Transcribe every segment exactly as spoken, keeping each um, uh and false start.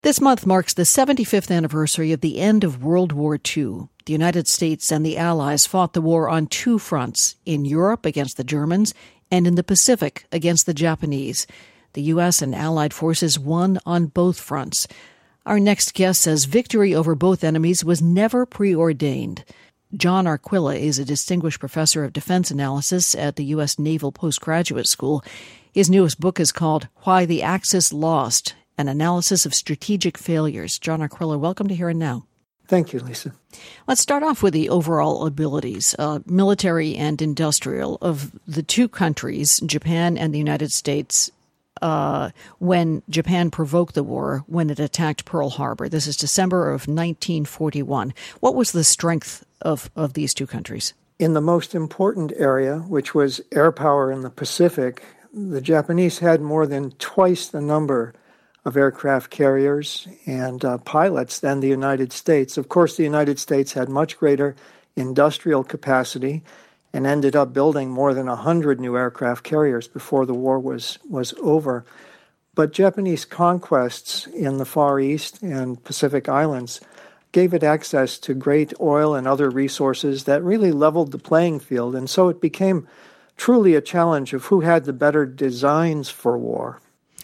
This month marks the seventy-fifth anniversary of the end of World War Two. The United States and the Allies fought the war on two fronts, in Europe against the Germans and in the Pacific against the Japanese. The U S and Allied forces won on both fronts. Our next guest says victory over both enemies was never preordained. John Arquilla is a distinguished professor of defense analysis at the U S Naval Postgraduate School. His newest book is called Why the Axis Lost, an analysis of strategic failures. John Arquilla, welcome to Here and Now. Thank you, Lisa. Let's start off with the overall abilities, uh, military and industrial, of the two countries, Japan and the United States, uh, when Japan provoked the war, when it attacked Pearl Harbor. This is December of nineteen forty-one. What was the strength of, of these two countries? In the most important area, which was air power in the Pacific, the Japanese had more than twice the number of aircraft carriers and uh, pilots than the United States. Of course, the United States had much greater industrial capacity and ended up building more than one hundred new aircraft carriers before the war was, was over. But Japanese conquests in the Far East and Pacific Islands gave it access to great oil and other resources that really leveled the playing field. And so it became truly a challenge of who had the better designs for war.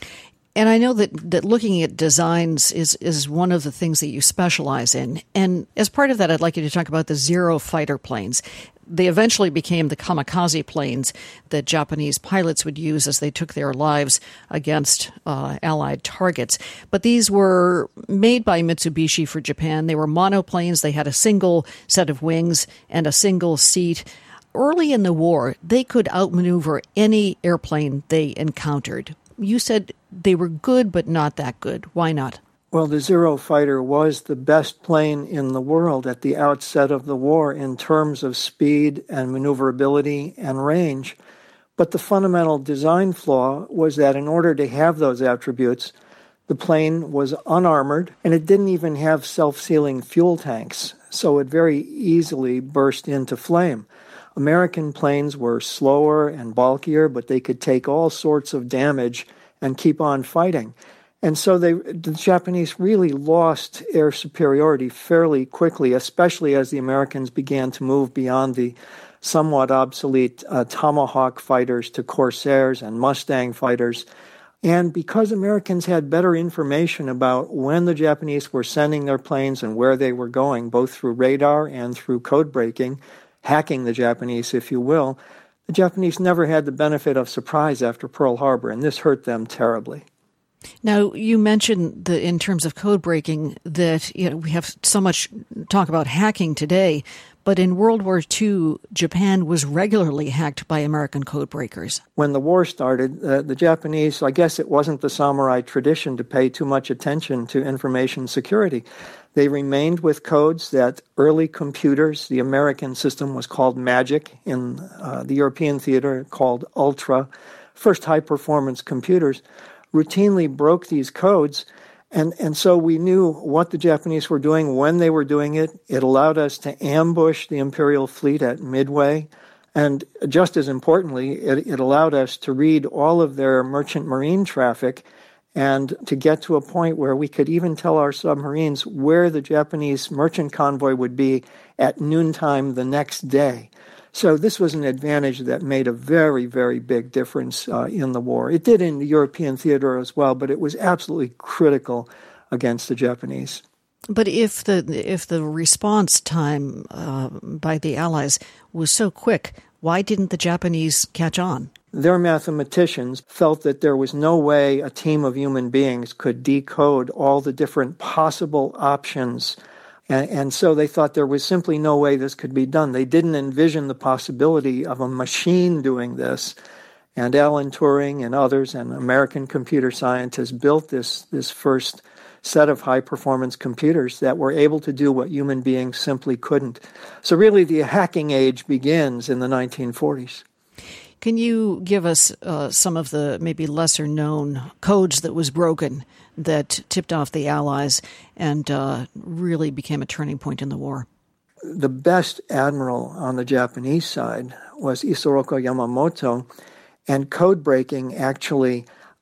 And I know that, that looking at designs is, is one of the things that you specialize in. And as part of that, I'd like you to talk about the Zero fighter planes. They eventually became the kamikaze planes that Japanese pilots would use as they took their lives against uh, Allied targets. But these were made by Mitsubishi for Japan. They were monoplanes. They had a single set of wings and a single seat. Early in the war, they could outmaneuver any airplane they encountered. You said they were good, but not that good. Why not? Well, the Zero fighter was the best plane in the world at the outset of the war in terms of speed and maneuverability and range. But the fundamental design flaw was that in order to have those attributes, the plane was unarmored and it didn't even have self-sealing fuel tanks, so it very easily burst into flame. American planes were slower and bulkier, but they could take all sorts of damage and keep on fighting. And so they, the Japanese really lost air superiority fairly quickly, especially as the Americans began to move beyond the somewhat obsolete uh, Tomahawk fighters to Corsairs and Mustang fighters. And because Americans had better information about when the Japanese were sending their planes and where they were going, both through radar and through code breaking, hacking the Japanese, if you will, the Japanese never had the benefit of surprise after Pearl Harbor, and this hurt them terribly. Now, you mentioned that in terms of code breaking that you know we have so much talk about hacking today, but in World War Two, Japan was regularly hacked by American code breakers. When the war started, uh, the Japanese, I guess it wasn't the samurai tradition to pay too much attention to information security. They remained with codes that early computers, the American system was called MAGIC, in uh, the European theater called Ultra, first high-performance computers, routinely broke these codes. And, and so we knew what the Japanese were doing, when they were doing it. It allowed us to ambush the Imperial fleet at Midway. And just as importantly, it, it allowed us to read all of their merchant marine traffic and to get to a point where we could even tell our submarines where the Japanese merchant convoy would be at noontime the next day. So this was an advantage that made a very, very big difference uh, in the war. It did in the European theater as well, but it was absolutely critical against the Japanese. But if the if the response time uh, by the Allies was so quick, why didn't the Japanese catch on? Their mathematicians felt that there was no way a team of human beings could decode all the different possible options. And, and so they thought there was simply no way this could be done. They didn't envision the possibility of a machine doing this. And Alan Turing and others and American computer scientists built this, this first set of high-performance computers that were able to do what human beings simply couldn't. So really the hacking age begins in the nineteen forties. Can you give us uh, some of the maybe lesser-known codes that was broken that tipped off the Allies and uh, really became a turning point in the war? The best admiral on the Japanese side was Isoroku Yamamoto, and code breaking actually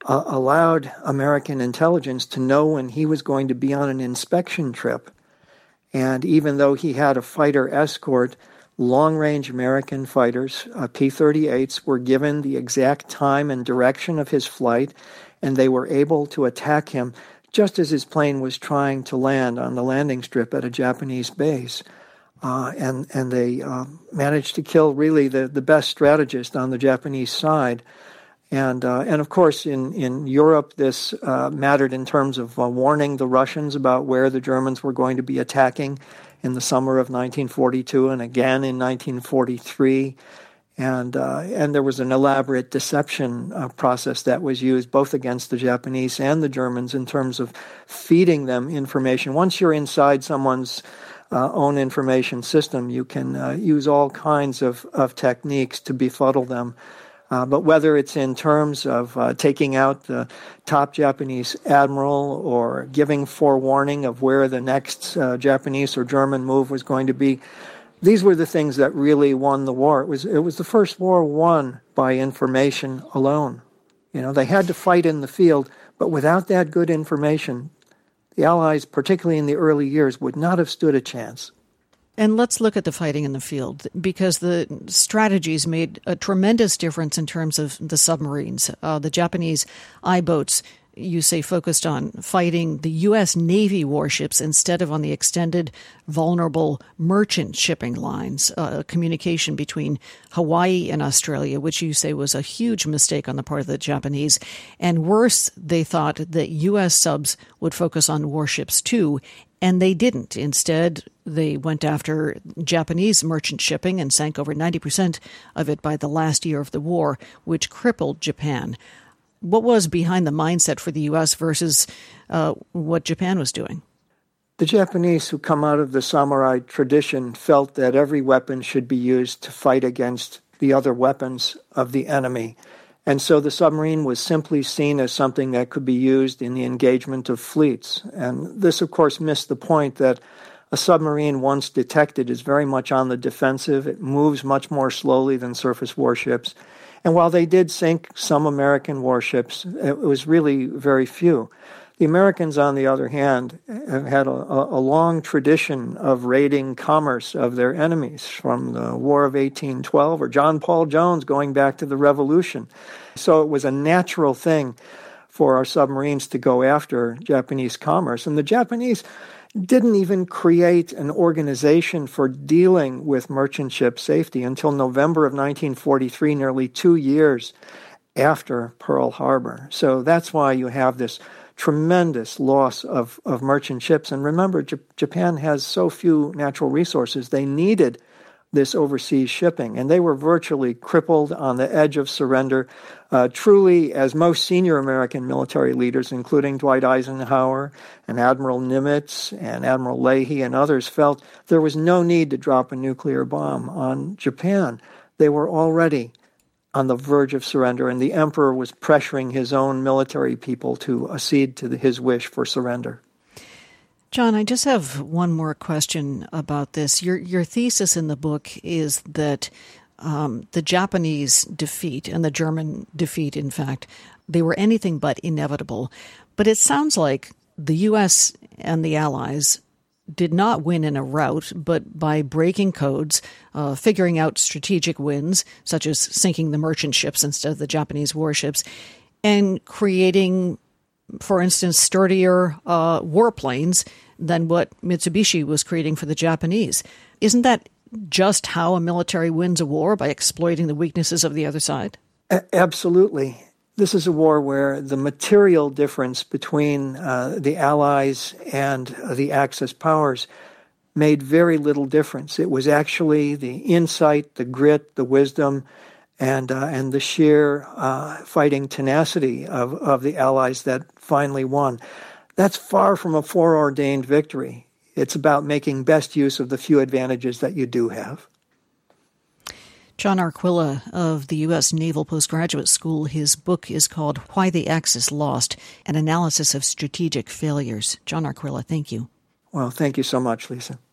uh, allowed American intelligence to know when he was going to be on an inspection trip. And even though he had a fighter escort, long-range American fighters, uh, P thirty-eights, were given the exact time and direction of his flight, and they were able to attack him just as his plane was trying to land on the landing strip at a Japanese base. Uh, and, and they uh, managed to kill really the, the best strategist on the Japanese side. And, uh, and of course, in, in Europe, this uh, mattered in terms of uh, warning the Russians about where the Germans were going to be attacking in the summer of nineteen forty-two and again in nineteen forty-three. And uh, and there was an elaborate deception uh, process that was used both against the Japanese and the Germans in terms of feeding them information. Once you're inside someone's uh, own information system, you can uh, use all kinds of, of techniques to befuddle them. Uh, but whether it's in terms of uh, taking out the top Japanese admiral or giving forewarning of where the next uh, Japanese or German move was going to be, these were the things that really won the war. It was it was the first war won by information alone. You know, they had to fight in the field, but without that good information, the Allies, particularly in the early years, would not have stood a chance. And let's look at the fighting in the field, because the strategies made a tremendous difference in terms of the submarines. Uh, the Japanese I-boats, you say, focused on fighting the U S Navy warships instead of on the extended, vulnerable merchant shipping lines, uh, communication between Hawaii and Australia, which you say was a huge mistake on the part of the Japanese. And worse, they thought that U S subs would focus on warships too, and they didn't. Instead, they went after Japanese merchant shipping and sank over ninety percent of it by the last year of the war, which crippled Japan. What was behind the mindset for the U S versus uh, what Japan was doing? The Japanese, who come out of the samurai tradition, felt that every weapon should be used to fight against the other weapons of the enemy. And so the submarine was simply seen as something that could be used in the engagement of fleets. And this, of course, missed the point that a submarine, once detected, is very much on the defensive. It moves much more slowly than surface warships. And while they did sink some American warships, it was really very few. The Americans, on the other hand, have had a, a long tradition of raiding commerce of their enemies, from the War of eighteen twelve or John Paul Jones going back to the Revolution. So it was a natural thing for our submarines to go after Japanese commerce. And the Japanese didn't even create an organization for dealing with merchant ship safety until November of nineteen forty-three, nearly two years after Pearl Harbor. So that's why you have this tremendous loss of, of merchant ships. And remember, J- Japan has so few natural resources. They needed this overseas shipping, and they were virtually crippled on the edge of surrender. Uh, truly, as most senior American military leaders, including Dwight Eisenhower and Admiral Nimitz and Admiral Leahy and others, felt there was no need to drop a nuclear bomb on Japan. They were already on the verge of surrender, and the emperor was pressuring his own military people to accede to the, his wish for surrender. John, I just have one more question about this. Your your thesis in the book is that um, the Japanese defeat and the German defeat, in fact, they were anything but inevitable. But it sounds like the U S and the Allies did not win in a rout, but by breaking codes, uh, figuring out strategic wins, such as sinking the merchant ships instead of the Japanese warships, and creating, for instance, sturdier uh, warplanes than what Mitsubishi was creating for the Japanese. Isn't that just how a military wins a war, by exploiting the weaknesses of the other side? A- absolutely. This is a war where the material difference between uh, the Allies and uh, the Axis powers made very little difference. It was actually the insight, the grit, the wisdom, and uh, and the sheer uh, fighting tenacity of, of the Allies that finally won. That's far from a foreordained victory. It's about making best use of the few advantages that you do have. John Arquilla of the U S Naval Postgraduate School. His book is called Why the Axis Lost, an analysis of strategic failures. John Arquilla, thank you. Well, thank you so much, Lisa.